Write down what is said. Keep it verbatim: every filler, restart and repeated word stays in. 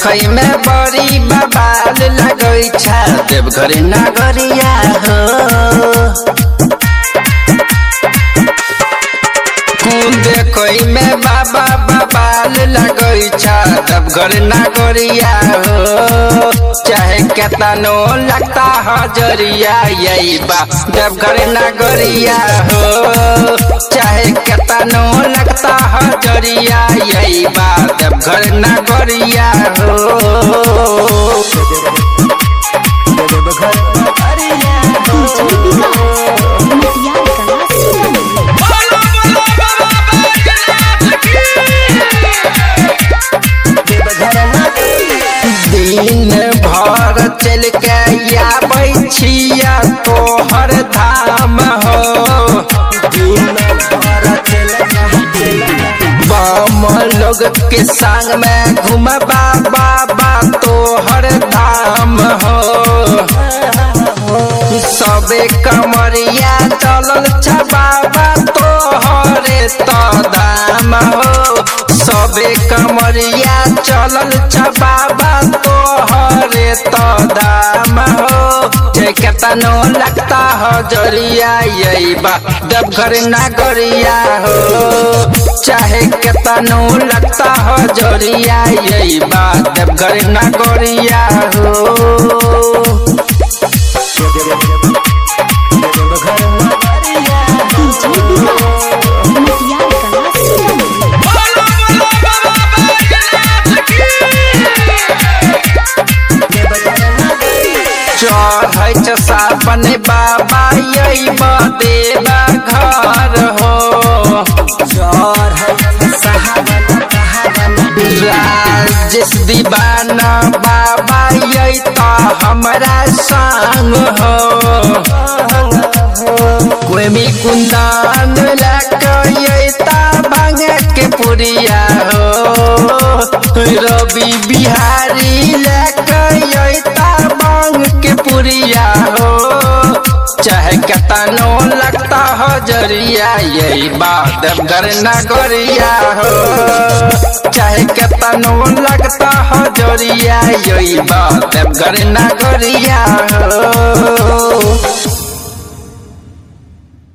देखई में बड़ी बबाल लगई छा देवघर नगरिया हो। देखई में बाबा बबाल लगई छा देवघर नगरिया हो। चाहे केतनो लगता हजरिया यही बा देवघर नगरिया हो। चाहे केतनो लगता हजरिया यही बा देवघर नगरिया हो। दिन भर चल के आबै छिया तोहर धाम हो। बम लोग के संग में घूमबा बाबा तोहर धाम हो। सबे कमरिया चलल छ बाबा तोहरे तो दाम हो। सबे कमरिया चलल छ बाबा तोहरे तो दाम हो। जे केतनो लगता हजरिया यही बा देवघर नगरिया हो। चाहे केतनो लगता हजरिया यही बा देवघर नगरिया हो। चढ़ सावन बाबा यही बदेवा घर हो। राजेश दीवाना बाबा यही तो हमारा संग हो। कोई कुंदन लगा यही ता भांग के पुरिया हो। रवि बिहारी लगा यही ता भांग के पुरिया हो। चाहे केतनो लगता हजरिया यही बात देवघर नगरिया हो। चाहे केतनो लगता हजरिया यही बात देवघर नगरिया हो।